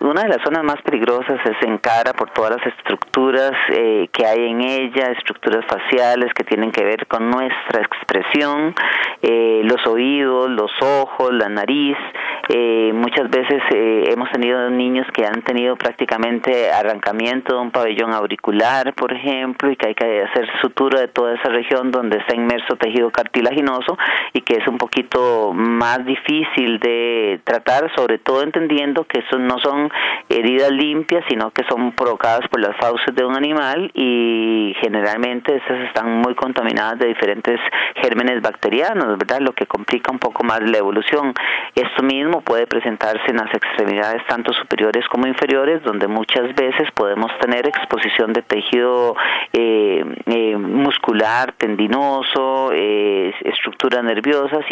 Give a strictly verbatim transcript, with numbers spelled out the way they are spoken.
una de las zonas más peligrosas es en cara por todas las estructuras eh, que hay en ella, estructuras faciales que tienen que ver con nuestra expresión, eh, los oídos, los ojos, la nariz. Eh, muchas veces eh, hemos tenido niños que han tenido prácticamente arrancamiento de un pabellón auricular, por ejemplo, y que hay que hacer sutura de toda esa región donde está inmerso tejido cartilaginoso y que es un poquito más difícil de tratar, sobre todo entendiendo que eso no son heridas limpias, sino que son provocadas por las fauces de un animal y generalmente esas están muy contaminadas de diferentes gérmenes bacterianos, ¿verdad? Lo que complica un poco más la evolución. Esto mismo puede presentarse en las extremidades tanto superiores como inferiores, donde muchas veces podemos tener exposición de tejido eh, eh, muscular, tendinoso, eh, estructuras nerviosas